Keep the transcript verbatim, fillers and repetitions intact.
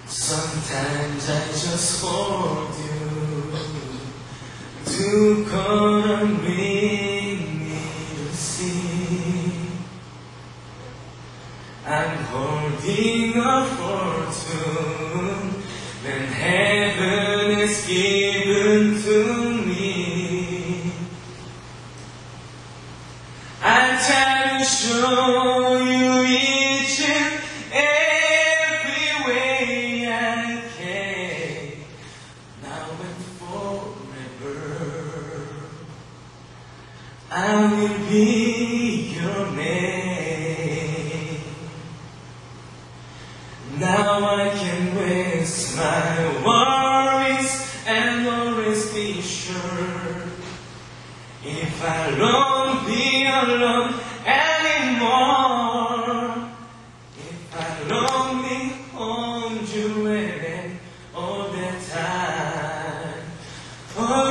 Sometimes I just hold you to come and bring me to see. I'm holding a fortune that heaven has given to me. I try to show you each and every way I can, now and forever. I will be your man. Now I can rest my worries and always be sure. If I don't be alone anymore, if I only hold you and all the time. Oh,